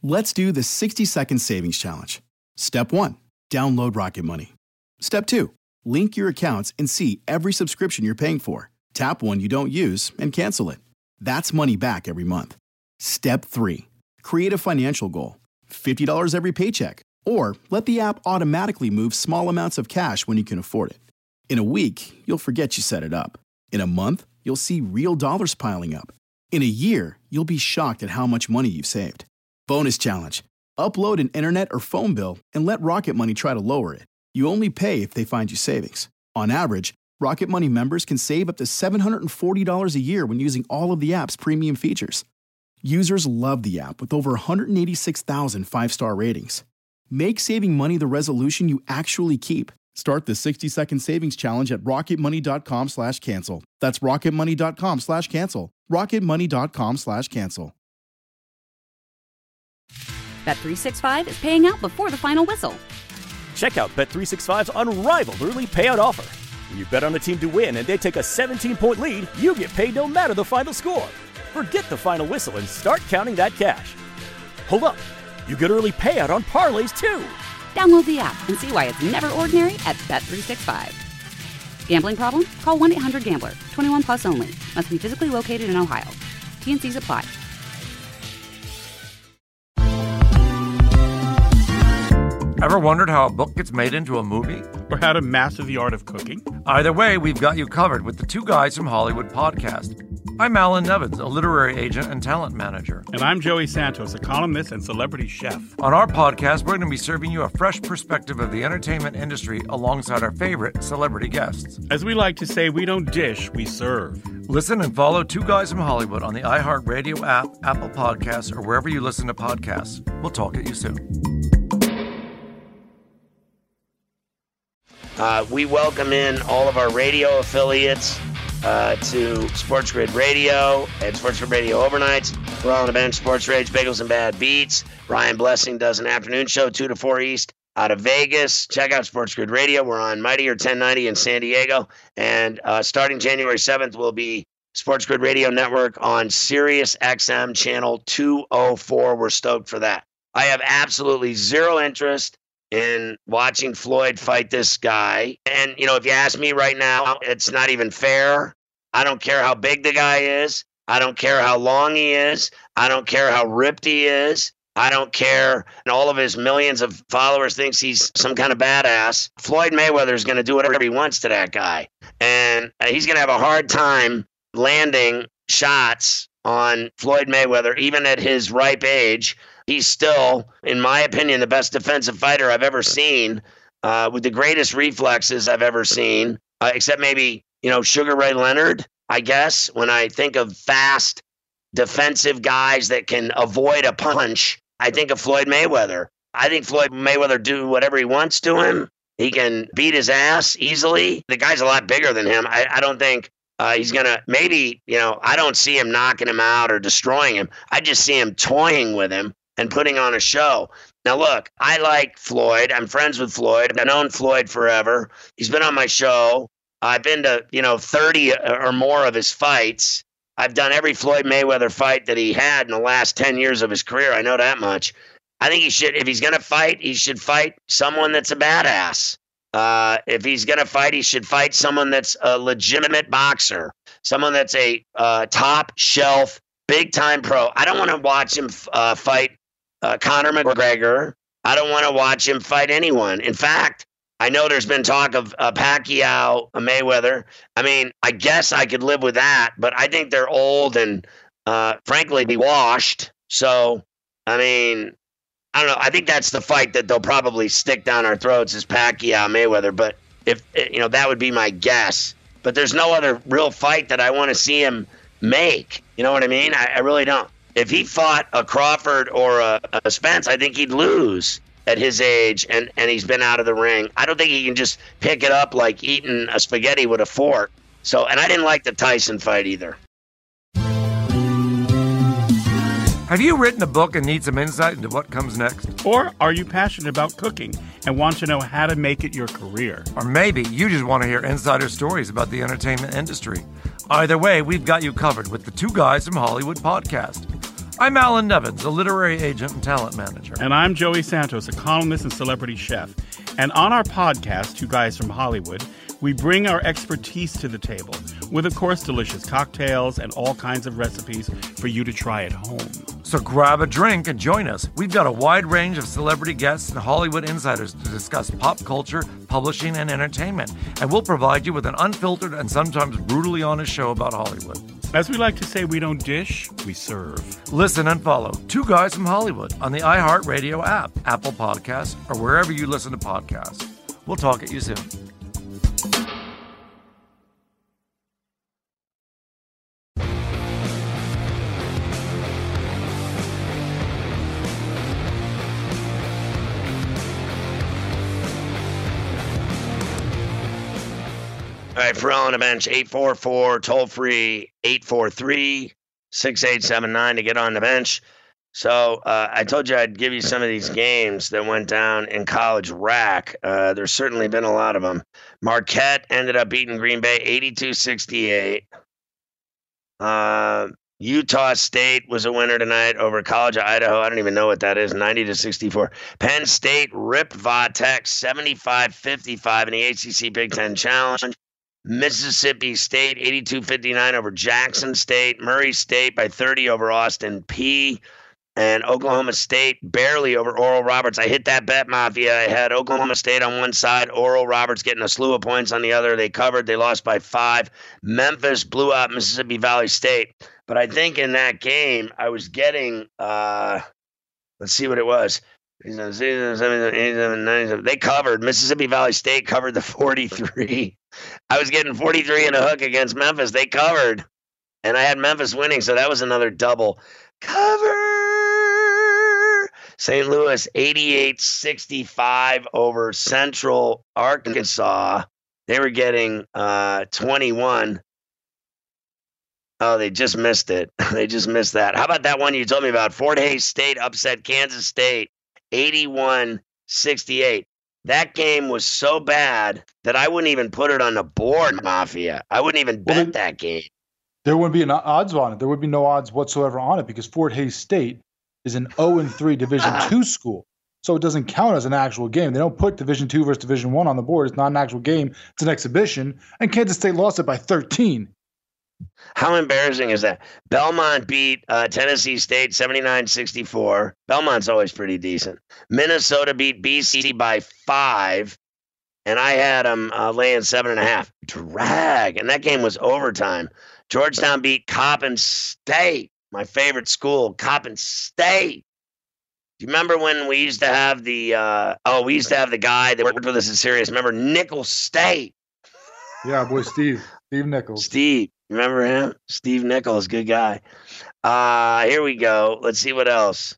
Let's do the 60-second savings challenge. Step 1, download Rocket Money. Step 2, link your accounts and see every subscription you're paying for. Tap one you don't use and cancel it. That's money back every month. Step 3, create a financial goal. $50 every paycheck. Or let the app automatically move small amounts of cash when you can afford it. In a week, you'll forget you set it up. In a month, you'll see real dollars piling up. In a year, you'll be shocked at how much money you've saved. Bonus challenge. Upload an internet or phone bill and let Rocket Money try to lower it. You only pay if they find you savings. On average, Rocket Money members can save up to $740 a year when using all of the app's premium features. Users love the app with over 186,000 five-star ratings. Make saving money the resolution you actually keep. Start the 60-second savings challenge at rocketmoney.com/cancel. That's rocketmoney.com/cancel. rocketmoney.com/cancel. Bet365 is paying out before the final whistle. Check out Bet365's unrivaled early payout offer. When you bet on a team to win and they take a 17-point lead, you get paid no matter the final score. Forget the final whistle and start counting that cash. Hold up. You get early payout on parlays, too. Download the app and see why it's never ordinary at Bet365. Gambling problem? Call 1-800-GAMBLER. 21 plus only. Must be physically located in Ohio. T&Cs apply. Ever wondered how a book gets made into a movie? Or how to master the art of cooking? Either way, we've got you covered with the Two Guys from Hollywood podcast. I'm Alan Nevins, a literary agent and talent manager. And I'm Joey Santos, a columnist and celebrity chef. On our podcast, we're going to be serving you a fresh perspective of the entertainment industry alongside our favorite celebrity guests. As we like to say, we don't dish, we serve. Listen and follow Two Guys from Hollywood on the iHeartRadio app, Apple Podcasts, or wherever you listen to podcasts. We'll talk at you soon. We welcome in all of our radio affiliates to Sports Grid Radio and Sports Grid Radio Overnights. We're on the bench, Sports Rage, Bagels and Bad Beats. Ryan Blessing does an afternoon show, 2 to 4 East, out of Vegas. Check out Sports Grid Radio. We're on Mightier 1090 in San Diego. And starting January 7th will be Sports Grid Radio Network on Sirius XM channel 204. We're stoked for that. I have absolutely zero interest in watching Floyd fight this guy. And, you know, if you ask me right now, it's not even fair. I don't care how big the guy is. I don't care how long he is. I don't care how ripped he is. I don't care. And all of his millions of followers thinks he's some kind of badass. Floyd Mayweather is going to do whatever he wants to that guy. And he's going to have a hard time landing shots on Floyd Mayweather, even at his ripe age. He's still, in my opinion, the best defensive fighter I've ever seen, with the greatest reflexes I've ever seen, except maybe, you know, Sugar Ray Leonard, I guess. When I think of fast defensive guys that can avoid a punch, I think of Floyd Mayweather. I think Floyd Mayweather do whatever he wants to him. He can beat his ass easily. The guy's a lot bigger than him. I don't think he's going to, maybe, you know, I don't see him knocking him out or destroying him. I just see him toying with him and putting on a show. Now, look, I like Floyd. I'm friends with Floyd. I've known Floyd forever. He's been on my show. I've been to, 30 or more of his fights. I've done every Floyd Mayweather fight that he had in the last 10 years of his career. I know that much. I think he should, if he's going to fight, he should fight someone that's a badass. If he's going to fight, he should fight someone that's a legitimate boxer, someone that's a top shelf, big time pro. I don't want to watch him fight Conor McGregor. I don't want to watch him fight anyone. In fact, I know there's been talk of Pacquiao, Mayweather. I mean, I guess I could live with that, but I think they're old and, frankly, be washed. So, I mean, I don't know. I think that's the fight that they'll probably stick down our throats is Pacquiao, Mayweather. But if that would be my guess. But there's no other real fight that I want to see him make. You know what I mean? I really don't. If he fought a Crawford or a Spence, I think he'd lose at his age, and he's been out of the ring. I don't think he can just pick it up like eating a spaghetti with a fork. So, and I didn't like the Tyson fight either. Have you written a book and need some insight into what comes next? Or are you passionate about cooking and want to know how to make it your career? Or maybe you just want to hear insider stories about the entertainment industry. Either way, we've got you covered with the Two Guys from Hollywood podcast. I'm Alan Nevins, a literary agent and talent manager. And I'm Joey Santos, a columnist and celebrity chef. And on our podcast, Two Guys from Hollywood, we bring our expertise to the table with, of course, delicious cocktails and all kinds of recipes for you to try at home. So grab a drink and join us. We've got a wide range of celebrity guests and Hollywood insiders to discuss pop culture, publishing, and entertainment. And we'll provide you with an unfiltered and sometimes brutally honest show about Hollywood. As we like to say, we don't dish, we serve. Listen and follow Two Guys from Hollywood on the iHeartRadio app, Apple Podcasts, or wherever you listen to podcasts. We'll talk at you soon. All right, for on the bench, 844, toll-free, 843-6879 to get on the bench. So I told you I'd give you some of these games that went down in college rack. There's certainly been a lot of them. Marquette ended up beating Green Bay 82-68. Utah State was a winner tonight over College of Idaho. I don't even know what that is, 90-64. Penn State ripped Vatech 75-55 in the ACC Big Ten Challenge. Mississippi State 82-59 over Jackson State. Murray State by 30 over Austin P. And Oklahoma State barely over Oral Roberts. I hit that bet, Mafia. I had Oklahoma State on one side, Oral Roberts getting a slew of points on the other. They covered. They lost by 5. Memphis blew out Mississippi Valley State. But I think in that game, I was getting, let's see what it was. They covered. Mississippi Valley State covered the 43. I was getting 43 and a hook against Memphis. They covered. And I had Memphis winning, so that was another double. Cover! St. Louis 88-65 over Central Arkansas. They were getting 21. Oh, they just missed it. They just missed that. How about that one you told me about? Fort Hays State upset Kansas State 81-68. That game was so bad that I wouldn't even put it on the board, Mafia. I wouldn't even bet that game. There wouldn't be an odds on it. There would be no odds whatsoever on it because Fort Hays State is an 0-3 Division II school. So it doesn't count as an actual game. They don't put Division II versus Division I on the board. It's not an actual game. It's an exhibition. And Kansas State lost it by 13. How embarrassing is that? Belmont beat Tennessee State 79-64. Belmont's always pretty decent. Minnesota beat BC by 5, and I had them laying 7.5. Drag, and that game was overtime. Georgetown beat Coppin State, my favorite school, Coppin State. Do you remember when we used to have the guy that worked with us in Sirius? Remember Nicholls State? Yeah, boy, Steve Nichols. Steve. Remember him? Steve Nichols, good guy. Here we go. Let's see what else.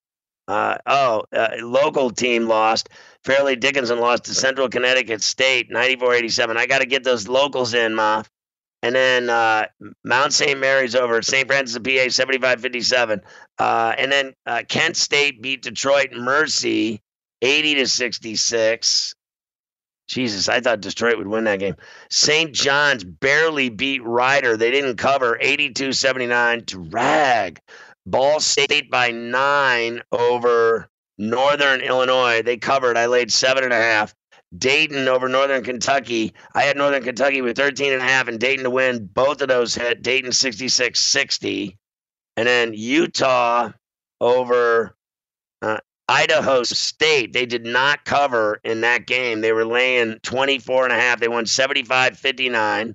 Local team lost. Fairleigh Dickinson lost to Central Connecticut State, 94-87. I got to get those locals in, Ma. And then Mount St. Mary's over St. Francis of PA, 75-57. And then Kent State beat Detroit Mercy, 80-66. Jesus, I thought Detroit would win that game. St. John's barely beat Rider. They didn't cover, 82-79. Drag. Ball State by 9 over Northern Illinois. They covered. I laid 7.5. Dayton over Northern Kentucky. I had Northern Kentucky with 13.5 and Dayton to win. Both of those hit. Dayton 66-60. And then Utah over Idaho State. They did not cover in that game. They were laying 24.5. They won 75-59.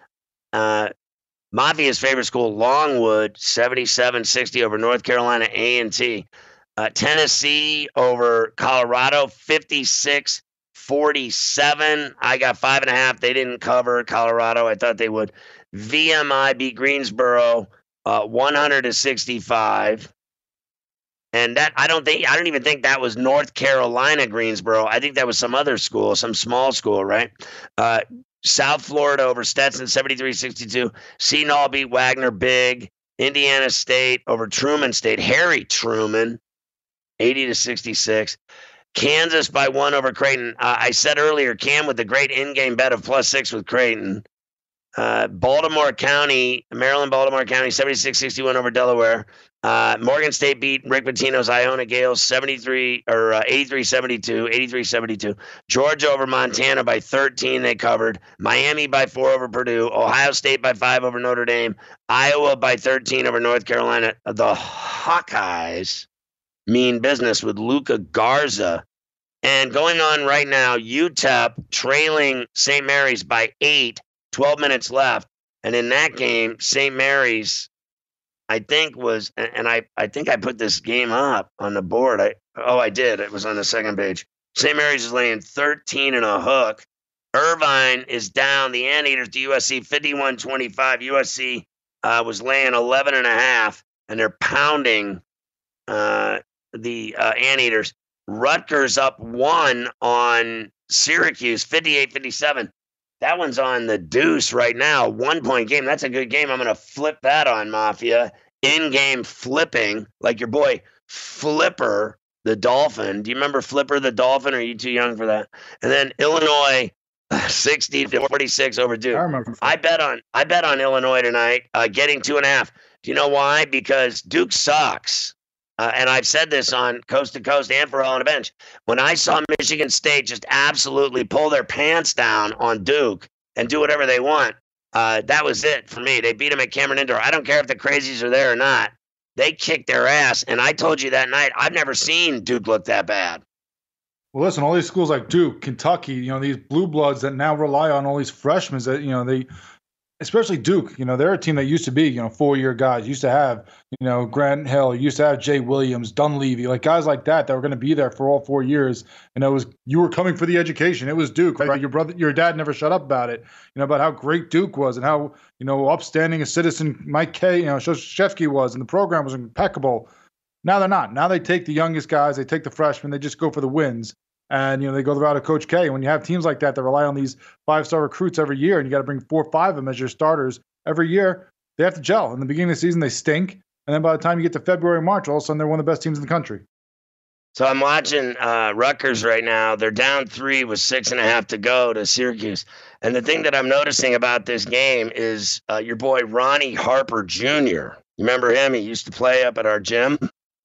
Mafia's favorite school, Longwood, 77-60 over North Carolina A&T. Tennessee over Colorado, 56-47. I got 5.5. They didn't cover Colorado. I thought they would. VMI beat Greensboro 100-65. And that I don't even think that was North Carolina Greensboro. I think that was some other school, some small school, right? South Florida over Stetson, 73-62. Seton beat Wagner big. Indiana State over Truman State. Harry Truman, 80-66. Kansas by 1 over Creighton. I said earlier, Cam with the great in-game bet of +6 with Creighton. Maryland, Baltimore County, 76-61 over Delaware. Morgan State beat Rick Pitino's Iona Gales 83-72. Georgia over Montana by 13, they covered. Miami by 4 over Purdue. Ohio State by 5 over Notre Dame. Iowa by 13 over North Carolina. The Hawkeyes mean business with Luka Garza. And going on right now, UTEP trailing St. Mary's by 8, 12 minutes left. And in that game, St. Mary's, I think I think I put this game up on the board. I did. It was on the second page. St. Mary's is laying 13 and a hook. Irvine is down the Anteaters to USC 51-25. USC was laying 11 and a half, and they're pounding the Anteaters. Rutgers up 1 on Syracuse 58-57. That one's on the deuce right now. 1-point game. That's a good game. I'm going to flip that on Mafia. In-game flipping, like your boy Flipper the Dolphin. Do you remember Flipper the Dolphin? Or are you too young for that? And then Illinois 60-46 over Duke. I remember. I bet on Illinois tonight, getting 2.5. Do you know why? Because Duke sucks. And I've said this on Coast to Coast and for All on the Bench. When I saw Michigan State just absolutely pull their pants down on Duke and do whatever they want, that was it for me. They beat them at Cameron Indoor. I don't care if the crazies are there or not. They kicked their ass. And I told you that night, I've never seen Duke look that bad. Well, listen, all these schools like Duke, Kentucky, these blue bloods that now rely on all these freshmen that, they, especially Duke, they're a team that used to be, 4-year guys, used to have, Grant Hill, used to have Jay Williams, Dunleavy, like guys like that were going to be there for all 4 years. And you were coming for the education. It was Duke, right? Your dad never shut up about it, about how great Duke was and how, upstanding a citizen Mike K, Krzyzewski was, and the program was impeccable. Now they're not. Now they take the youngest guys, they take the freshmen, they just go for the wins. And, they go the route of Coach K. When you have teams like that rely on these 5-star recruits every year, and you got to bring 4 or 5 of them as your starters every year, they have to gel. In the beginning of the season, they stink. And then by the time you get to February, March, all of a sudden they're one of the best teams in the country. So I'm watching Rutgers right now. They're down 3 with 6.5 to go to Syracuse. And the thing that I'm noticing about this game is your boy Ronnie Harper Jr. You remember him? He used to play up at our gym.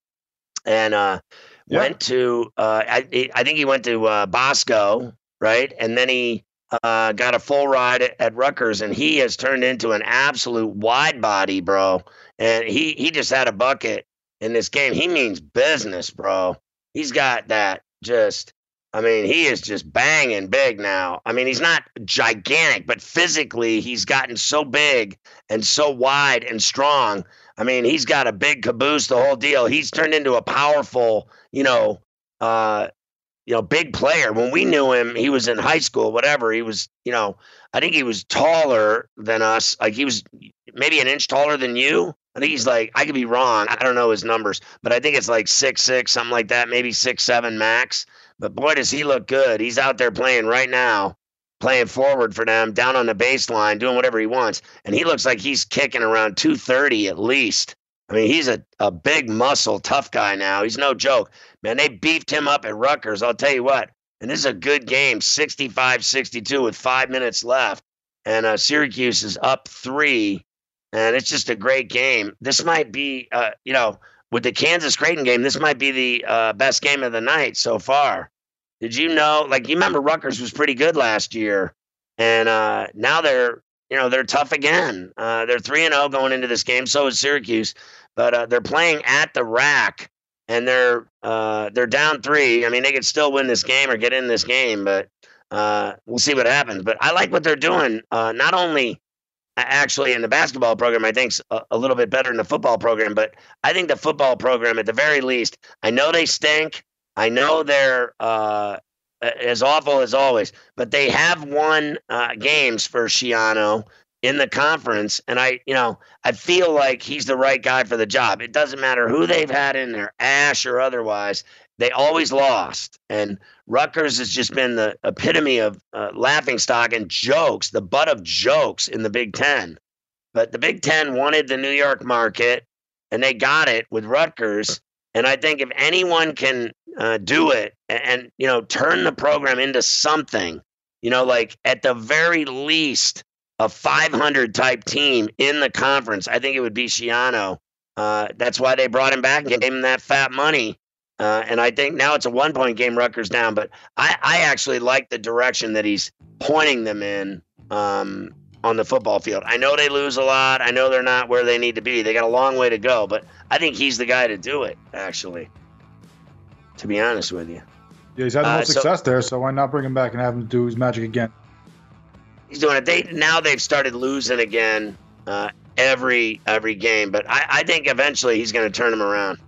And went to, I think he went to Bosco, right? And then he got a full ride at Rutgers, and he has turned into an absolute wide body, bro. And he just had a bucket in this game. He means business, bro. He's got that he is just banging big now. I mean, he's not gigantic, but physically he's gotten so big and so wide and strong. I mean, he's got a big caboose, the whole deal. He's turned into a powerful, big player. When we knew him, he was in high school, whatever. He was, I think he was taller than us. Like he was maybe an inch taller than you. I think he's like, I could be wrong. I don't know his numbers, but I think it's like 6'6", something like that, maybe 6'7" max. But boy, does he look good. He's out there playing right now, playing forward for them, down on the baseline, doing whatever he wants. And he looks like he's kicking around 230 at least. I mean, he's a big muscle, tough guy now. He's no joke. Man, they beefed him up at Rutgers. I'll tell you what. And this is a good game, 65-62 with 5 minutes left. And Syracuse is up 3. And it's just a great game. This might be, with the Kansas-Creighton game, this might be the best game of the night so far. Did you know, you remember Rutgers was pretty good last year. And now they're tough again. They're 3-0 going into this game. So is Syracuse. But they're playing at the rack, and they're down 3. I mean, they could still win this game or get in this game, but we'll see what happens. But I like what they're doing. Not only actually in the basketball program, I think a little bit better than the football program, but I think the football program, at the very least, I know they stink. I know they're as awful as always, but they have won games for Schiano in the conference, and I feel like he's the right guy for the job. It doesn't matter who they've had in there, Ash or otherwise. They always lost, and Rutgers has just been the epitome of laughingstock and jokes, the butt of jokes in the Big Ten. But the Big Ten wanted the New York market, and they got it with Rutgers. And I think if anyone can do it and turn the program into something, at the very least, a 500 type team in the conference, I think it would be Schiano. That's why they brought him back and gave him that fat money. And I think now it's a 1-point game, Rutgers down. But I actually like the direction that he's pointing them in on the football field. I know they lose a lot. I know they're not where they need to be. They got a long way to go. But I think he's the guy to do it, actually, to be honest with you. Yeah, he's had the most success there, so why not bring him back and have him do his magic again? He's doing it. Now they've started losing again every game. But I think eventually he's going to turn them around.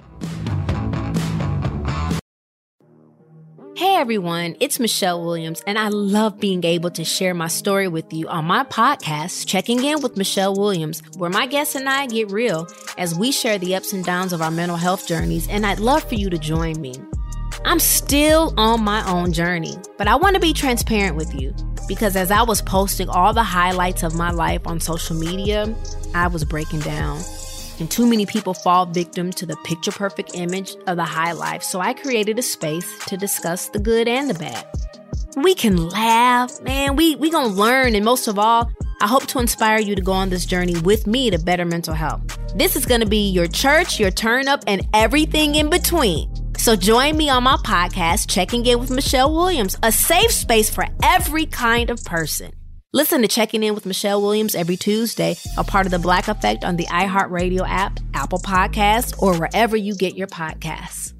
Hey everyone, it's Michelle Williams, and I love being able to share my story with you on my podcast, Checking In with Michelle Williams, where my guests and I get real as we share the ups and downs of our mental health journeys, and I'd love for you to join me. I'm still on my own journey, but I want to be transparent with you because as I was posting all the highlights of my life on social media, I was breaking down. And too many people fall victim to the picture-perfect image of the high life, so I created a space to discuss the good and the bad. We can laugh, man, we gonna learn, and most of all, I hope to inspire you to go on this journey with me to better mental health. This is gonna be your church, your turn-up, and everything in between. So join me on my podcast, Checking In with Michelle Williams, a safe space for every kind of person. Listen to Checking In with Michelle Williams every Tuesday, a part of the Black Effect on the iHeartRadio app, Apple Podcasts, or wherever you get your podcasts.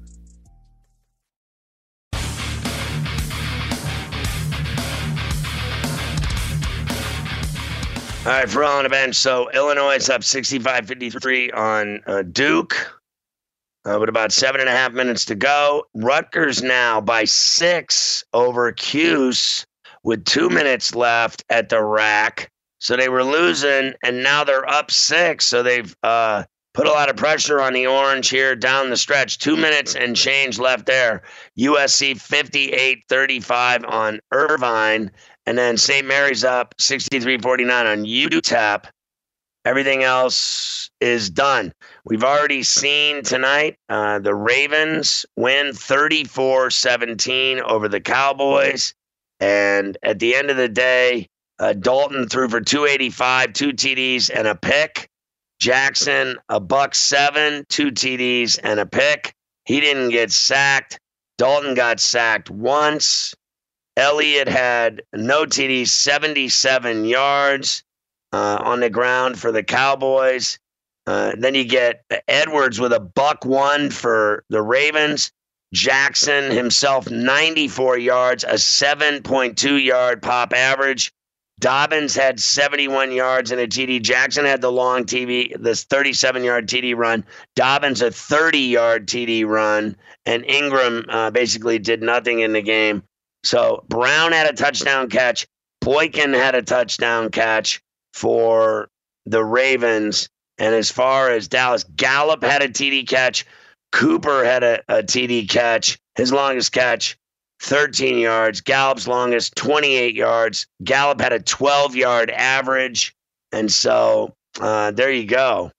All right, for All on the Bench. So Illinois is up 65-53 on Duke with about 7.5 minutes to go. Rutgers now by 6 over Cuse with 2 minutes left at the rack. So they were losing, and now they're up 6. So they've put a lot of pressure on the Orange here down the stretch. 2 minutes and change left there. USC 58-35 on Irvine. And then St. Mary's up 63-49 on UTEP. Everything else is done. We've already seen tonight the Ravens win 34-17 over the Cowboys. And at the end of the day, Dalton threw for 285, 2 TDs and a pick. Jackson, $107, 2 TDs and a pick. He didn't get sacked. Dalton got sacked once. Elliott had no TDs, 77 yards on the ground for the Cowboys. Then you get Edwards with $101 for the Ravens. Jackson himself, 94 yards, a 7.2 yard pop average. Dobbins had 71 yards and a TD. Jackson had the long TD, this 37-yard TD run. Dobbins a 30-yard TD run. And Ingram basically did nothing in the game. So Brown had a touchdown catch. Boykin had a touchdown catch for the Ravens. And as far as Dallas, Gallup had a TD catch. Cooper had a TD catch. His longest catch, 13 yards. Gallup's longest, 28 yards. Gallup had a 12-yard average. And so there you go.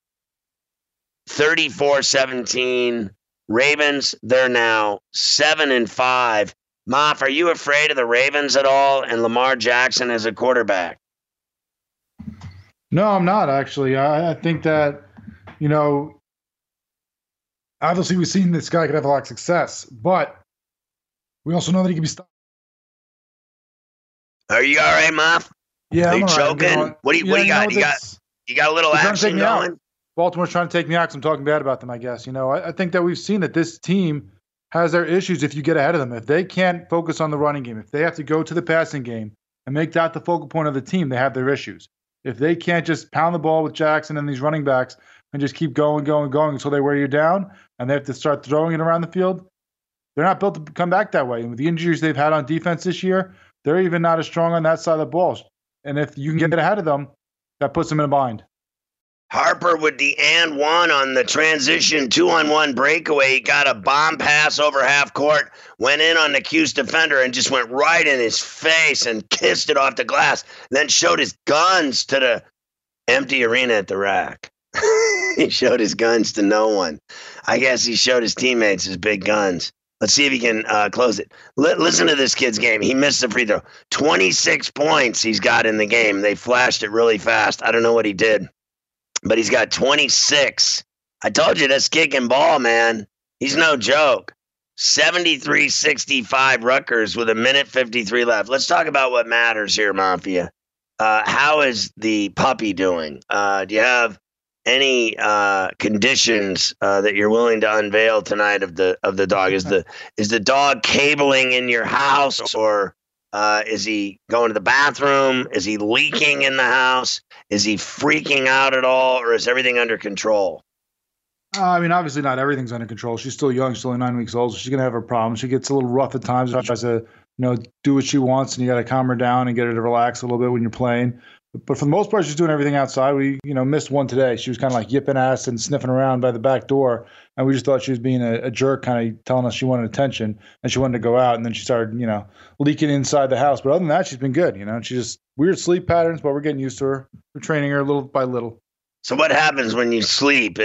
34-17. Ravens, they're now 7-5. Moff, are you afraid of the Ravens at all and Lamar Jackson as a quarterback? No, I'm not, actually. I think that, obviously we've seen this guy could have a lot of success, but we also know that he can be stopped. Are you all right, Moff? Yeah, Are you I'm choking? Right. What do you got? You got a little action going? Baltimore's trying to take me out because I'm talking bad about them, I guess. I think that we've seen that this team has their issues if you get ahead of them. If they can't focus on the running game, if they have to go to the passing game and make that the focal point of the team, they have their issues. If they can't just pound the ball with Jackson and these running backs and just keep going until they wear you down and they have to start throwing it around the field, they're not built to come back that way. And with the injuries they've had on defense this year, they're even not as strong on that side of the ball. And if you can get ahead of them, that puts them in a bind. Harper with the and one on the transition 2-on-1 breakaway. He got a bomb pass over half court, went in on the Cuse defender and just went right in his face and kissed it off the glass. Then showed his guns to the empty arena at the rack. He showed his guns to no one. I guess he showed his teammates his big guns. Let's see if he can close it. Listen to this kid's game. He missed the free throw. 26 points he's got in the game. They flashed it really fast. I don't know what he did, but he's got 26. I told you, this kid can ball, man. He's no joke. 73-65 Rutgers with 1:53 left. Let's talk about what matters here, Mafia. How is the puppy doing? Do you have any conditions that you're willing to unveil tonight of the dog? Is the dog cabling in your house, or is he going to the bathroom? Is he leaking in the house? Is he freaking out at all, or is everything under control? I mean, obviously not everything's under control. She's still young. She's only 9 weeks old, so she's gonna have her problems. She gets a little rough at times. She tries to, do what she wants, and you got to calm her down and get her to relax a little bit when you're playing. But for the most part, she's doing everything outside. We, missed one today. She was kind of like yipping ass and sniffing around by the back door, and we just thought she was being a jerk, kind of telling us she wanted attention and she wanted to go out. And then she started, leaking inside the house. But other than that, she's been good. She just weird sleep patterns, but we're getting used to her. We're training her little by little. So what happens when you sleep?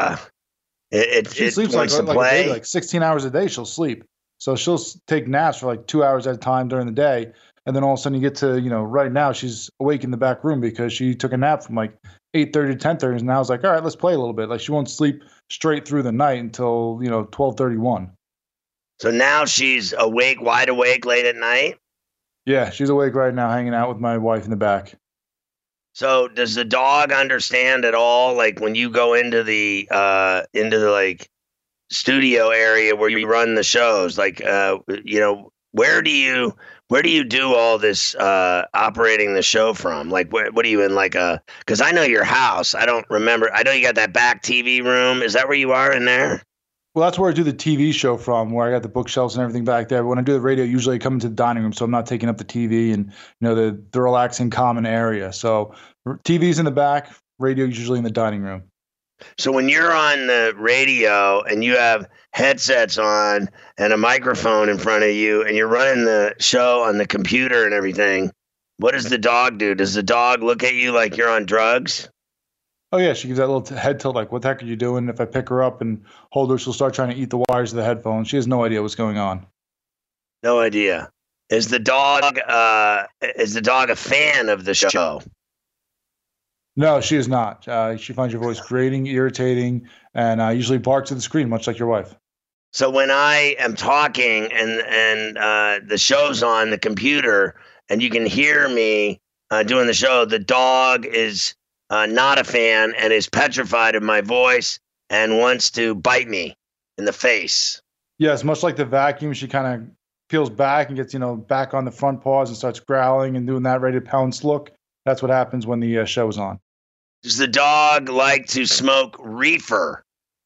She sleeps like a day, like 16 hours a day. She'll sleep. So she'll take naps for like 2 hours at a time during the day. And then all of a sudden you get to, right now she's awake in the back room because she took a nap from like 8:30 to 10:30. And now I was like, all right, let's play a little bit. Like she won't sleep straight through the night until, 12:31. So now she's awake, wide awake late at night? Yeah, she's awake right now, hanging out with my wife in the back. So does the dog understand at all? Like when you go into the like studio area where you run the shows, like, where do you do all this operating the show from? Like, what are you in, like because I know your house. I don't remember. I know you got that back TV room. Is that where you are in there? Well, that's where I do the TV show from, where I got the bookshelves and everything back there. But when I do the radio, usually I come into the dining room, so I'm not taking up the TV and, the relaxing common area. So TV's in the back, radio's usually in the dining room. So when you're on the radio and you have headsets on and a microphone in front of you and you're running the show on the computer and everything, what does the dog do? Does the dog look at you like you're on drugs? Oh, yeah. She gives that little head tilt like, what the heck are you doing? If I pick her up and hold her, she'll start trying to eat the wires of the headphones. She has no idea what's going on. No idea. Is the dog a fan of the show? No, she is not. She finds your voice grating, irritating, and usually barks at the screen, much like your wife. So when I am talking and the show's on the computer and you can hear me doing the show, the dog is not a fan and is petrified of my voice and wants to bite me in the face. Yes, much like the vacuum, she kind of peels back and gets, back on the front paws and starts growling and doing that ready to pounce look. That's what happens when the show is on. Does the dog like to smoke reefer?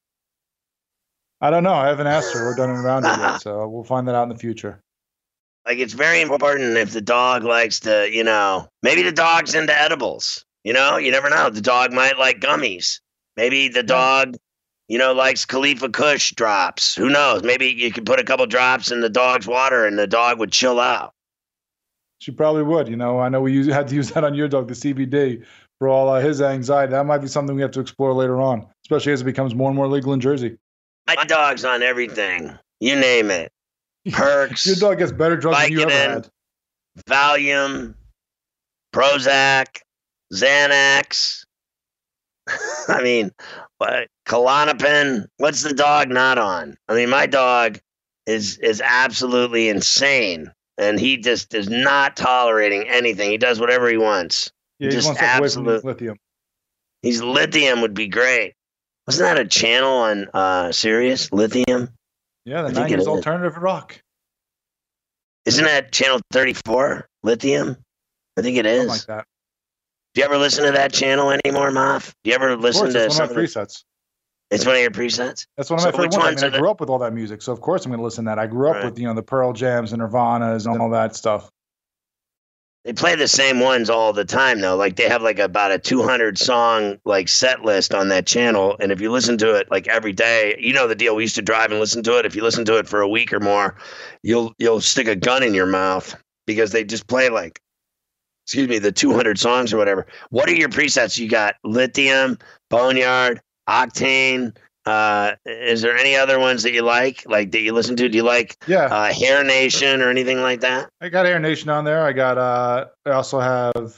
I don't know. I haven't asked her. We're done around it yet, so we'll find that out in the future. Like, it's very important if the dog likes to, maybe the dog's into edibles. You never know. The dog might like gummies. Maybe the dog, likes Khalifa Kush drops. Who knows? Maybe you could put a couple drops in the dog's water and the dog would chill out. She probably would. I know we had to use that on your dog, the CBD, for all his anxiety. That might be something we have to explore later on, especially as it becomes more and more legal in Jersey. My dog's on everything. You name it. Perks. Your dog gets better drugs than you ever had. Valium, Prozac, Xanax. I mean, Klonopin. What's the dog not on? I mean, my dog is absolutely insane, and he just is not tolerating anything. He does whatever he wants. Yeah, he wants absolute lithium. He's lithium would be great. Wasn't that a channel on Sirius? Lithium. Yeah, the 90s alternative rock. Isn't that channel 34? Lithium. I think it is. Something like that. Do you ever listen to that channel anymore, Moff? Do you ever listen to it's one of my presets? It's one of your presets? That's one of my favorite ones. I grew up with all that music, so of course I'm going to listen to that. I grew up with, the Pearl Jams and Nirvanas and all that stuff. They play the same ones all the time, though. Like, they have, like, about a 200-song, like, set list on that channel, and if you listen to it, like, every day, you know the deal. We used to drive and listen to it. If you listen to it for a week or more, you'll stick a gun in your mouth because they just play, like, the 200 songs or whatever. What are your presets? You got Lithium, Boneyard, Octane, Is there any other ones that you like that you listen to? Do you like Hair Nation or anything like that? I got Hair Nation on there. I also have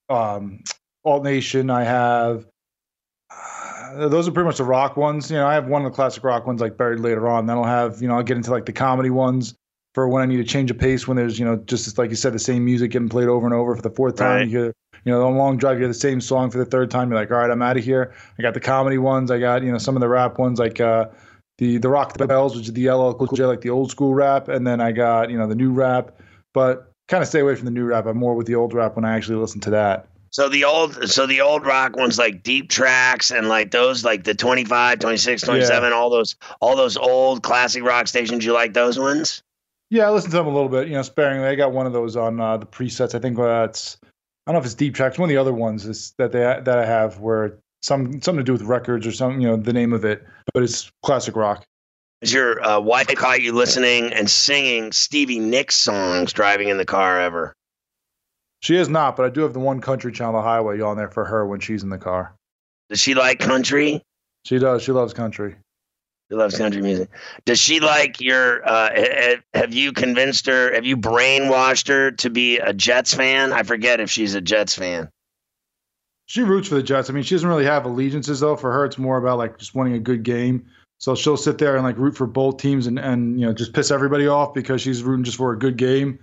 Alt Nation. I have those are pretty much the rock ones. I have one of the classic rock ones like buried later on. Then I'll have, I'll get into like the comedy ones for when I need to change a pace, when there's, just like you said, the same music getting played over and over for the fourth time. Right. You hear, on a long drive, you hear the same song for the third time. You're like, all right, I'm out of here. I got the comedy ones. I got, some of the rap ones, like the Rock the Bells, which is the LL Cool J, like the old school rap. And then I got, the new rap, but kind of stay away from the new rap. I'm more with the old rap when I actually listen to that. So the old rock ones, like Deep Tracks and like those, like the 25, 26, 27, all those old classic rock stations. You like those ones? Yeah, I listen to them a little bit, sparingly. I got one of those on the presets. I think it's, I don't know if it's Deep Tracks. One of the other ones is that I have where something to do with records or something, the name of it, but it's classic rock. Has your wife caught you listening and singing Stevie Nicks songs driving in the car ever? She is not, but I do have the one country channel, The Highway, on there for her when she's in the car. Does she like country? She does. She loves country. She loves country music. Does she like your, have you convinced her, have you brainwashed her to be a Jets fan? I forget if she's a Jets fan. She roots for the Jets. I mean, she doesn't really have allegiances, though. For her, it's more about like just wanting a good game. So she'll sit there and like root for both teams and just piss everybody off because she's rooting just for a good game.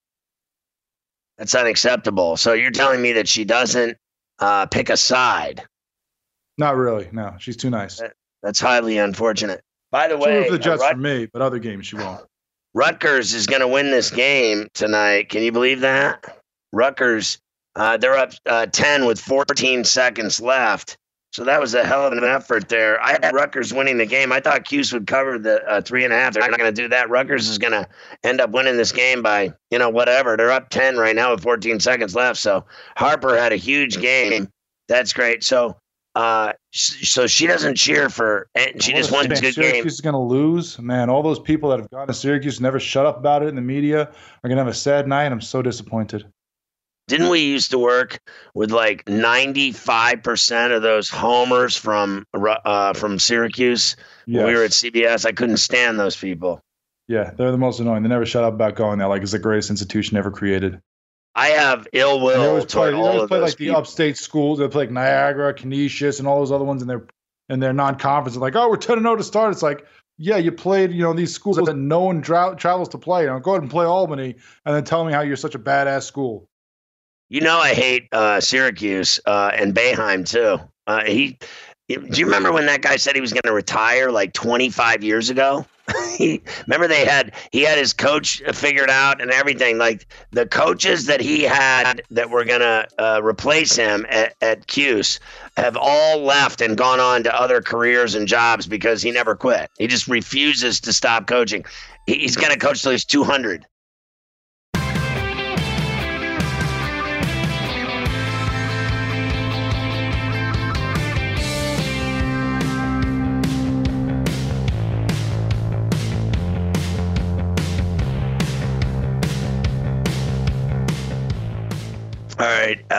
That's unacceptable. So you're telling me that she doesn't pick a side? Not really. No, she's too nice. That's highly unfortunate. By the way, she'll root for the Jets for me, but other games she won't. Rutgers is going to win this game tonight. Can you believe that? Rutgers, they're up 10 with 14 seconds left. So that was a hell of an effort there. I had Rutgers winning the game. I thought Cuse would cover the 3.5. They're not going to do that. Rutgers is going to end up winning this game by, whatever. They're up 10 right now with 14 seconds left. So Harper had a huge game. That's great. So she doesn't cheer for, she just wants a good game. Syracuse is going to lose. Man, all those people that have gone to Syracuse and never shut up about it in the media are going to have a sad night. I'm so disappointed. Didn't we used to work with like 95% of those homers from Syracuse when we were at CBS? I couldn't stand those people. Yeah, they're the most annoying. They never shut up about going there. Like it's the greatest institution ever created. I have ill will toward all of those like people. The upstate schools. They play like Niagara, Canisius, and all those other ones in their non-conference. They're like, oh, we're 10-0 to start. It's like, yeah, you played, these schools that no one travels to play. Go ahead and play Albany, and then tell me how you're such a badass school. I hate Syracuse and Boeheim too. Do you remember when that guy said he was going to retire like 25 years ago? Remember he had his coach figured out and everything. Like the coaches that he had that were going to replace him at Cuse have all left and gone on to other careers and jobs because he never quit. He just refuses to stop coaching. He's going to coach till he's 200. All right,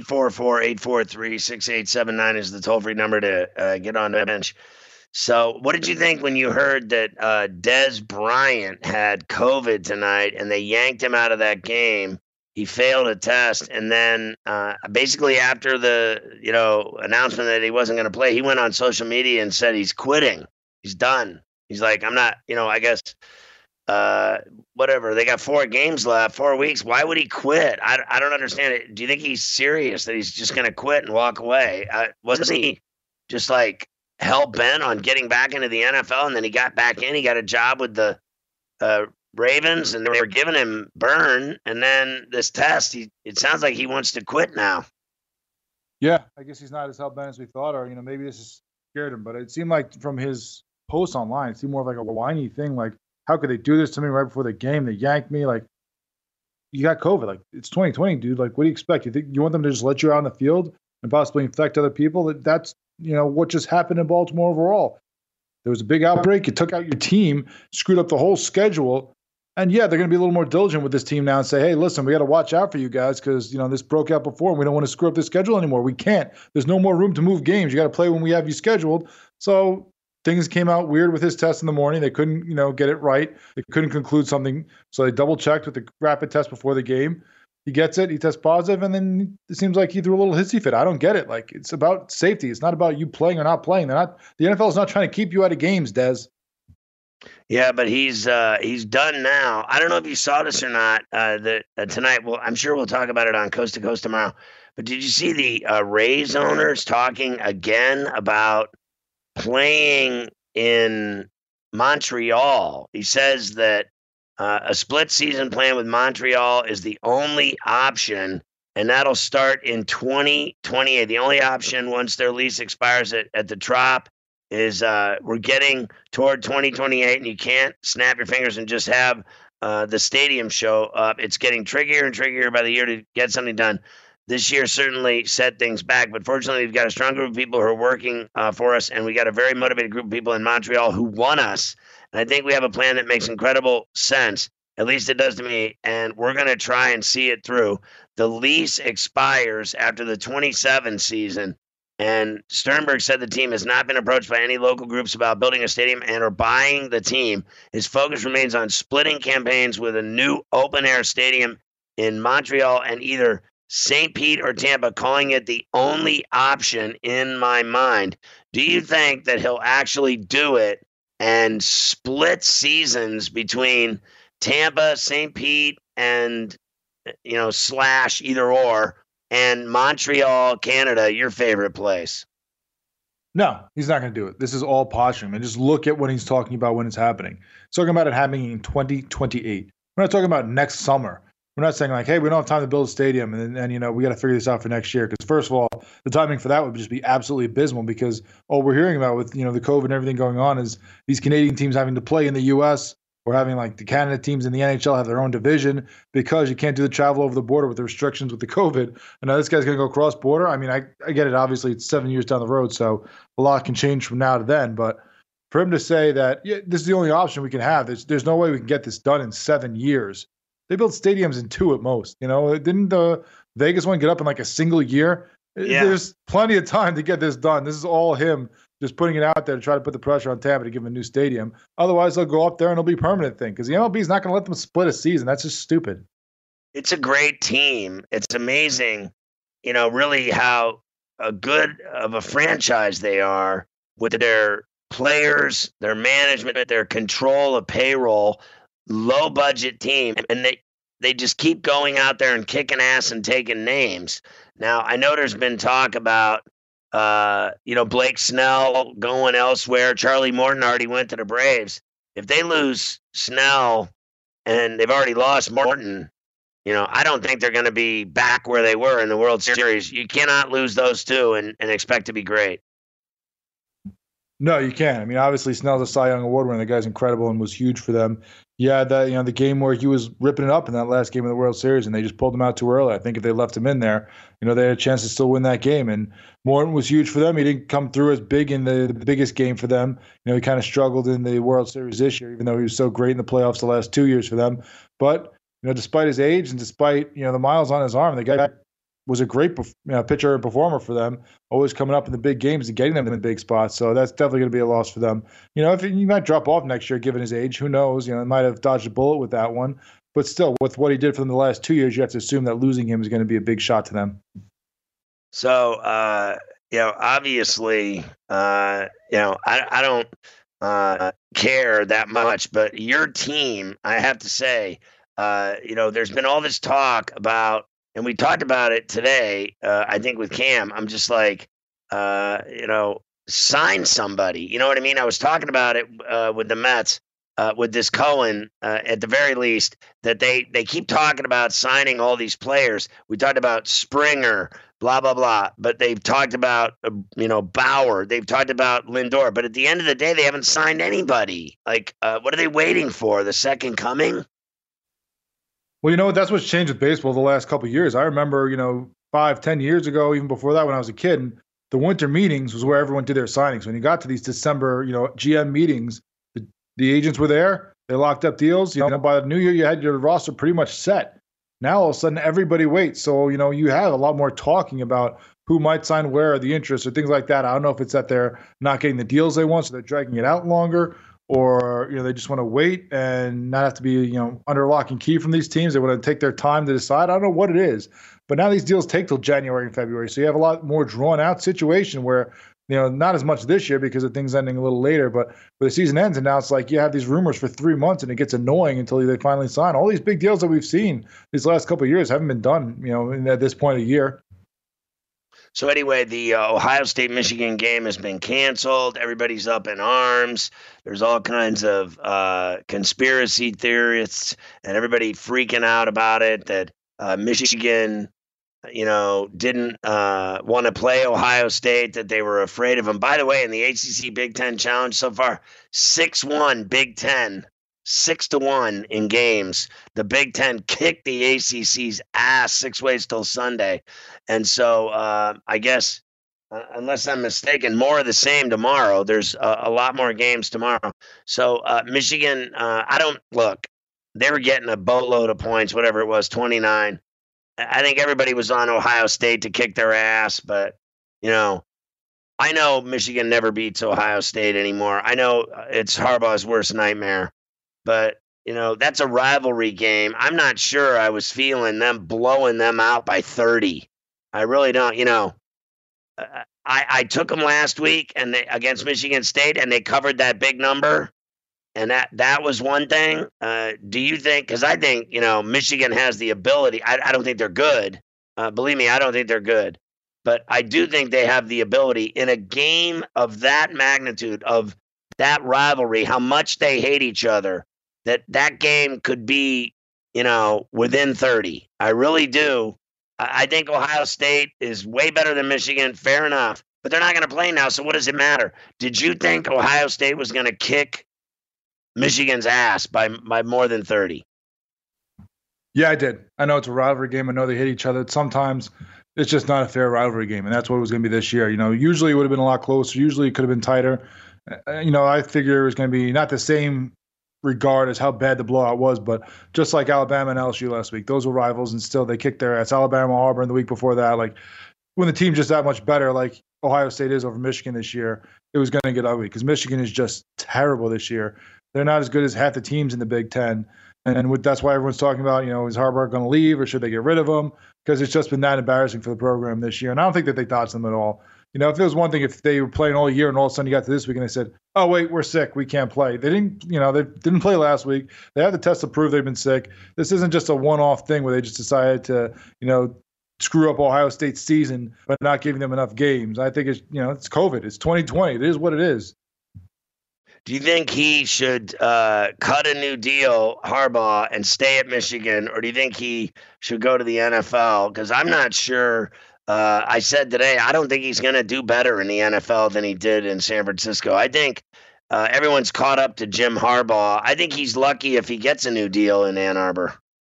844-843-6879 is the toll-free number to get on the bench. So what did you think when you heard that Dez Bryant had COVID tonight and they yanked him out of that game? He failed a test, and then basically after the announcement that he wasn't going to play, he went on social media and said he's quitting. He's done. He's like, I'm not, I guess – whatever. They got 4 games left, 4 weeks. Why would he quit? I don't understand it. Do you think he's serious that he's just going to quit and walk away? Wasn't he just like hell bent on getting back into the NFL? And then he got back in. He got a job with the Ravens, and they were giving him burn. And then this test, it sounds like he wants to quit now. Yeah, I guess he's not as hell bent as we thought, or maybe this has scared him. But it seemed like from his posts online, it seemed more of like a whiny thing, like, how could they do this to me right before the game? They yanked me. Like, you got COVID. Like, it's 2020, dude. Like, what do you expect? You think you want them to just let you out on the field and possibly infect other people? That's, what just happened in Baltimore overall. There was a big outbreak. You took out your team, screwed up the whole schedule. And, yeah, they're going to be a little more diligent with this team now and say, hey, listen, we got to watch out for you guys because, this broke out before and we don't want to screw up the schedule anymore. We can't. There's no more room to move games. You got to play when we have you scheduled. So things came out weird with his test in the morning. They couldn't, get it right. They couldn't conclude something. So they double checked with the rapid test before the game. He gets it. He tests positive, and then it seems like he threw a little hissy fit. I don't get it. Like, it's about safety. It's not about you playing or not playing. The NFL is not trying to keep you out of games, Des. Yeah, but he's done now. I don't know if you saw this or not. Tonight, well, I'm sure we'll talk about it on Coast to Coast tomorrow. But did you see the Rays owners talking again about playing in Montreal? He says that a split season plan with Montreal is the only option, and that'll start in 2028. The only option once their lease expires at the Trop is we're getting toward 2028, and you can't snap your fingers and just have the stadium show up. It's getting trickier and trickier by the year to get something done. This year certainly set things back, but fortunately we've got a strong group of people who are working for us, and we got a very motivated group of people in Montreal who want us. And I think we have a plan that makes incredible sense. At least it does to me, and we're going to try and see it through. The lease expires after the 27 season, and Sternberg said the team has not been approached by any local groups about building a stadium and or buying the team. His focus remains on splitting campaigns with a new open-air stadium in Montreal and either St. Pete or Tampa, calling it the only option in my mind. Do you think that he'll actually do it and split seasons between Tampa, St. Pete, and, / either or, and Montreal, Canada, your favorite place? No, he's not going to do it. This is all posturing. And just look at what he's talking about when it's happening. He's talking about it happening in 2028. We're not talking about next summer. We're not saying like, hey, we don't have time to build a stadium and we got to figure this out for next year. Because first of all, the timing for that would just be absolutely abysmal because all we're hearing about with, the COVID and everything going on is these Canadian teams having to play in the U.S. We're having like the Canada teams in the NHL have their own division because you can't do the travel over the border with the restrictions with the COVID. And now this guy's going to go cross border. I mean, I get it. Obviously, it's 7 years down the road, so a lot can change from now to then. But for him to say that this is the only option we can have, there's no way we can get this done in 7 years. They built stadiums in 2 at most. Didn't the Vegas one get up in like a single year? Yeah. There's plenty of time to get this done. This is all him just putting it out there to try to put the pressure on Tampa to give him a new stadium. Otherwise, they'll go up there and it'll be a permanent thing because the MLB is not going to let them split a season. That's just stupid. It's a great team. It's amazing, really how good of a franchise they are with their players, their management, their control of payroll. Low budget team, and they just keep going out there and kicking ass and taking names. Now, I know there's been talk about, Blake Snell going elsewhere. Charlie Morton already went to the Braves. If they lose Snell and they've already lost Morton, I don't think they're going to be back where they were in the World Series. You cannot lose those two and expect to be great. No, you can't. I mean, obviously, Snell's a Cy Young Award winner. The guy's incredible and was huge for them. Yeah, the game where he was ripping it up in that last game of the World Series, and they just pulled him out too early. I think if they left him in there, they had a chance to still win that game. And Morton was huge for them. He didn't come through as big in the biggest game for them. He kind of struggled in the World Series this year, even though he was so great in the playoffs the last 2 years for them. But despite his age and despite the miles on his arm, the guy was a great pitcher and performer for them, always coming up in the big games and getting them in the big spots. So that's definitely going to be a loss for them. If he might drop off next year, given his age, who knows? He might have dodged a bullet with that one. But still, with what he did for them the last 2 years, you have to assume that losing him is going to be a big shot to them. So, obviously, I don't care that much, but your team, I have to say, there's been all this talk about, and we talked about it today, I think with Cam. I'm just like, sign somebody. You know what I mean? I was talking about it with the Mets, with this Cohen, at the very least, that they keep talking about signing all these players. We talked about Springer, blah, blah, blah. But they've talked about, Bauer. They've talked about Lindor. But at the end of the day, they haven't signed anybody. Like, what are they waiting for? The second coming? Well, that's what's changed with baseball the last couple of years. I remember, 5-10 years ago, even before that, when I was a kid, the winter meetings was where everyone did their signings. When you got to these December, GM meetings, the agents were there. They locked up deals. By the new year, you had your roster pretty much set. Now, all of a sudden, everybody waits. So, you have a lot more talking about who might sign where, or the interest, or things like that. I don't know if it's that they're not getting the deals they want, so they're dragging it out longer, or they just want to wait and not have to be under lock and key from these teams. They want to take their time to decide. I don't know what it is, but now these deals take till January and February, so you have a lot more drawn out situation where not as much this year because of things ending a little later, but when the season ends and now it's like you have these rumors for 3 months and it gets annoying until they finally sign. All these big deals that we've seen these last couple of years haven't been done, at this point of the year. So anyway, the Ohio State-Michigan game has been canceled. Everybody's up in arms. There's all kinds of conspiracy theorists and everybody freaking out about it, that Michigan didn't want to play Ohio State, that they were afraid of them. By the way, in the ACC Big Ten Challenge so far, 6-1 Big Ten, 6-1 in games. The Big Ten kicked the ACC's ass 6 ways till Sunday. And so I guess, unless I'm mistaken, more of the same tomorrow. There's a lot more games tomorrow. So Michigan, they were getting a boatload of points, whatever it was, 29. I think everybody was on Ohio State to kick their ass, but, I know Michigan never beats Ohio State anymore. I know it's Harbaugh's worst nightmare, but, that's a rivalry game. I'm not sure I was feeling them blowing them out by 30. I really don't, I took them last week and against Michigan State, and they covered that big number. And that was one thing. Do you think, because I think, Michigan has the ability. I don't think they're good. Believe me, I don't think they're good. But I do think they have the ability in a game of that magnitude, of that rivalry, how much they hate each other, that game could be, within 30. I really do. I think Ohio State is way better than Michigan. Fair enough. But they're not going to play now, so what does it matter? Did you think Ohio State was going to kick Michigan's ass by more than 30? Yeah, I did. I know it's a rivalry game. I know they hit each other. Sometimes it's just not a fair rivalry game, and that's what it was going to be this year. Usually it would have been a lot closer. Usually it could have been tighter. I figure it was going to be not the same regard as how bad the blowout was, but just like Alabama and LSU last week, those were rivals, and still they kicked their ass. Alabama, Auburn the week before that. Like, when the team's just that much better, like Ohio State is over Michigan this year, it was going to get ugly because Michigan is just terrible this year. They're not as good as half the teams in the Big Ten. And that's why everyone's talking about, is Harbaugh going to leave or should they get rid of him? Because it's just been that embarrassing for the program this year. And I don't think that they dodged them at all. If there was one thing, if they were playing all year and all of a sudden you got to this week and they said, oh, wait, we're sick, we can't play. They didn't, they didn't play last week. They have the test to prove they've been sick. This isn't just a one-off thing where they just decided to, screw up Ohio State's season by not giving them enough games. I think it's, it's COVID. It's 2020. It is what it is. Do you think he should cut a new deal, Harbaugh, and stay at Michigan, or do you think he should go to the NFL? Because I'm not sure. I said today, I don't think he's going to do better in the NFL than he did in San Francisco. I think everyone's caught up to Jim Harbaugh. I think he's lucky if he gets a new deal in Ann Arbor.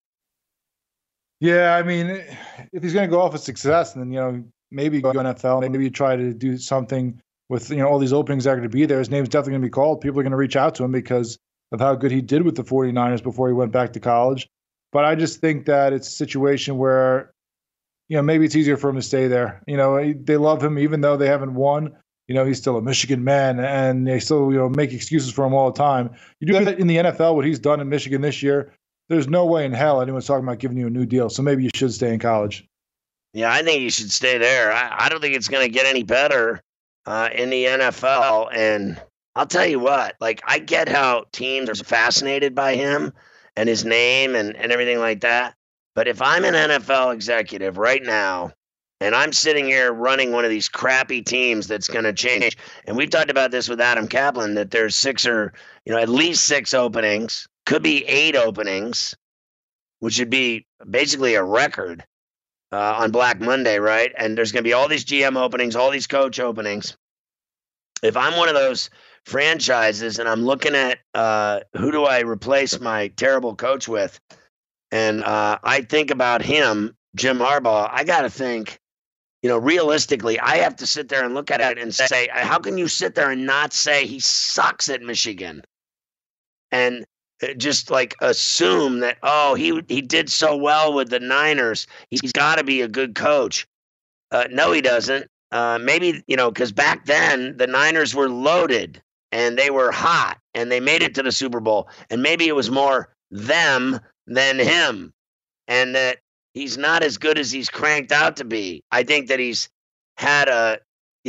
Yeah, I mean, if he's going to go off of success, then, maybe go NFL, maybe you try to do something with, all these openings that are going to be there. His name's definitely going to be called. People are going to reach out to him because of how good he did with the 49ers before he went back to college. But I just think that it's a situation where, maybe it's easier for him to stay there. They love him even though they haven't won. He's still a Michigan man, and they still, make excuses for him all the time. You do that in the NFL, what he's done in Michigan this year, there's no way in hell anyone's talking about giving you a new deal. So maybe you should stay in college. Yeah, I think you should stay there. I don't think it's going to get any better in the NFL. And I'll tell you what, I get how teams are fascinated by him and his name and everything like that. But if I'm an NFL executive right now, and I'm sitting here running one of these crappy teams that's going to change, and we've talked about this with Adam Kaplan, that there's 6 or, at least 6 openings, could be 8 openings, which would be basically a record on Black Monday, right? And there's going to be all these GM openings, all these coach openings. If I'm one of those franchises and I'm looking at who do I replace my terrible coach with, and I think about him, Jim Harbaugh, I got to think, realistically, I have to sit there and look at it and say, how can you sit there and not say he sucks at Michigan? And just assume that, he did so well with the Niners, he's got to be a good coach. No, he doesn't. Maybe, because back then the Niners were loaded and they were hot and they made it to the Super Bowl. And maybe it was more them than him, and that he's not as good as he's cranked out to be. I think that he's had a,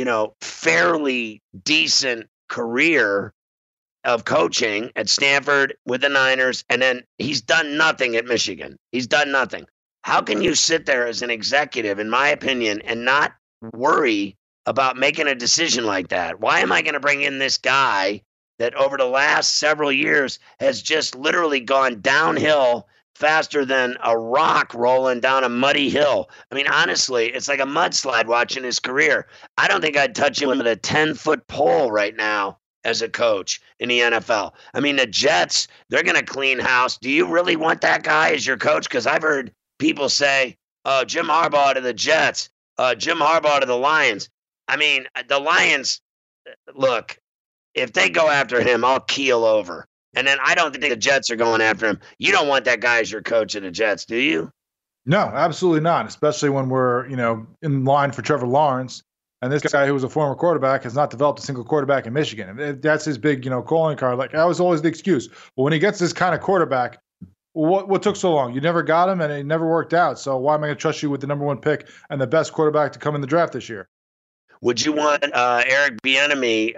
fairly decent career of coaching at Stanford with the Niners, and then he's done nothing at Michigan. He's done nothing. How can you sit there as an executive, in my opinion, and not worry about making a decision like that? Why am I going to bring in this guy that over the last several years has just literally gone downhill faster than a rock rolling down a muddy hill? I mean, honestly, it's like a mudslide watching his career. I don't think I'd touch him with a 10-foot pole right now as a coach in the NFL. I mean, the Jets, they're going to clean house. Do you really want that guy as your coach? Because I've heard people say, Jim Harbaugh to the Jets, Jim Harbaugh to the Lions. I mean, the Lions, look, if they go after him, I'll keel over. And then I don't think the Jets are going after him. You don't want that guy as your coach of the Jets, do you? No, absolutely not, especially when we're, in line for Trevor Lawrence. And this guy who was a former quarterback has not developed a single quarterback in Michigan. That's his big, calling card. Like, that was always the excuse. But when he gets this kind of quarterback, what took so long? You never got him, and it never worked out. So why am I going to trust you with the number one pick and the best quarterback to come in the draft this year? Would you want Eric Bieniemy,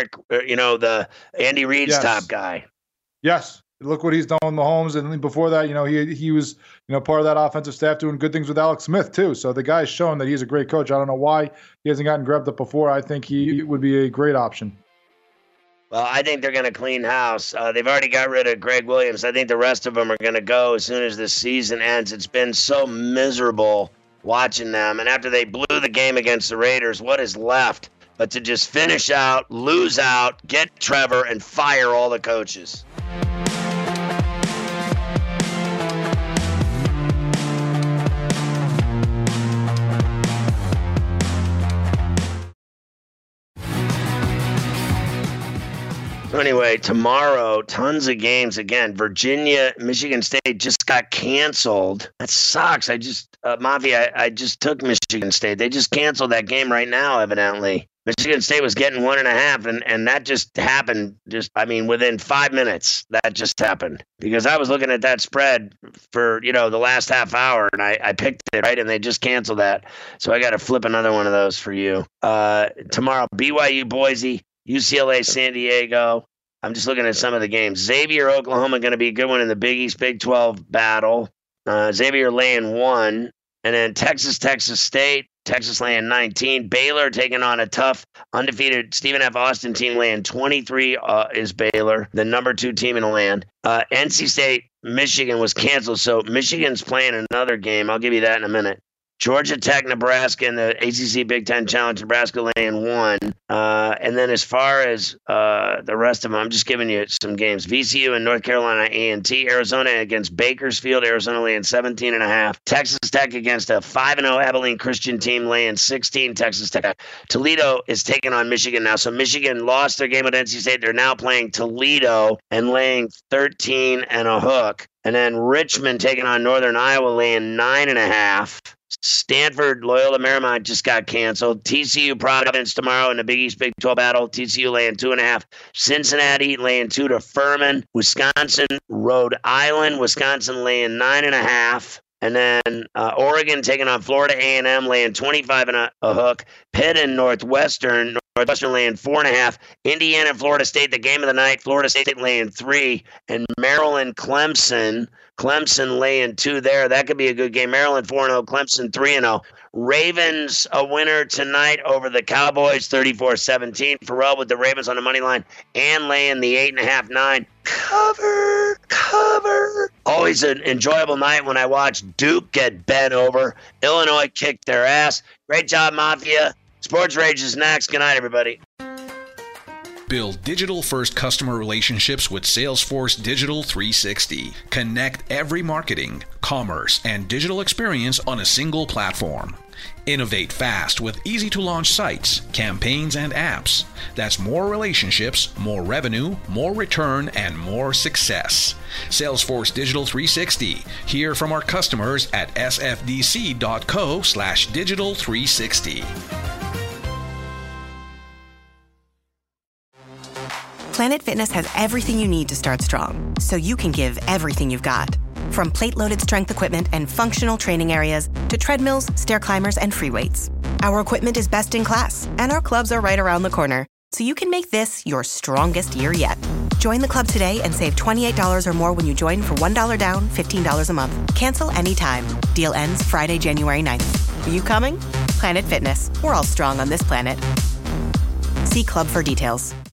the Andy Reid's top guy? Yes. Look what he's done with Mahomes, and before that, he was, part of that offensive staff doing good things with Alex Smith too. So the guy's shown that he's a great coach. I don't know why he hasn't gotten grabbed up before. I think he would be a great option. Well, I think they're going to clean house. They've already got rid of Greg Williams. I think the rest of them are going to go as soon as this season ends. It's been so miserable watching them. And after they blew the game against the Raiders, what is left but to just finish out, lose out, get Trevor, and fire all the coaches? Anyway, tomorrow, tons of games. Again, Virginia, Michigan State just got canceled. That sucks. I just took Michigan State. They just canceled that game right now, evidently. Michigan State was getting 1.5, and that just happened within 5 minutes. That just happened. Because I was looking at that spread for, the last half hour, and I picked it, right? And they just canceled that. So I got to flip another one of those for you. Tomorrow, BYU, Boise, UCLA, San Diego. I'm just looking at some of the games. Xavier, Oklahoma, going to be a good one in the Big East, Big 12 battle. Xavier laying 1. And then Texas, Texas State, Texas laying 19. Baylor taking on a tough, undefeated Stephen F. Austin team laying 23 is Baylor, the number 2 team in the land. NC State, Michigan was canceled, so Michigan's playing another game. I'll give you that in a minute. Georgia Tech, Nebraska in the ACC Big Ten Challenge, Nebraska laying 1. And then as far as the rest of them, I'm just giving you some games. VCU and North Carolina A&T. Arizona against Bakersfield. Arizona laying 17.5. Texas Tech against a 5-0 Abilene Christian team laying 16. Texas Tech. Toledo is taking on Michigan now. So Michigan lost their game with NC State. They're now playing Toledo and laying 13 and a hook. And then Richmond taking on Northern Iowa laying 9.5. Stanford, Loyola Marymount just got canceled. TCU, Providence tomorrow in the Big East Big 12 battle. TCU laying 2.5. Cincinnati laying 2 to Furman. Wisconsin, Rhode Island. Wisconsin laying 9.5. And then Oregon taking on Florida A&M laying 25 and a hook. Pitt and Northwestern laying 4.5. Indiana and Florida State, the game of the night. Florida State laying 3. And Maryland, Clemson laying 2 there. That could be a good game. Maryland 4-0, Clemson 3-0. Ravens a winner tonight over the Cowboys 34-17. Pharrell with the Ravens on the money line and laying the 8.5-9. Cover. Always an enjoyable night when I watch Duke get bent over. Illinois kicked their ass. Great job, Mafia. Sports Rage is next. Good night, everybody. Build digital-first customer relationships with Salesforce Digital 360. Connect every marketing, commerce, and digital experience on a single platform. Innovate fast with easy-to-launch sites, campaigns, and apps. That's more relationships, more revenue, more return, and more success. Salesforce Digital 360. Hear from our customers at sfdc.co/digital360. Planet Fitness has everything you need to start strong, so you can give everything you've got. From plate-loaded strength equipment and functional training areas to treadmills, stair climbers, and free weights. Our equipment is best in class, and our clubs are right around the corner, so you can make this your strongest year yet. Join the club today and save $28 or more when you join for $1 down, $15 a month. Cancel anytime. Deal ends Friday, January 9th. Are you coming? Planet Fitness. We're all strong on this planet. See club for details.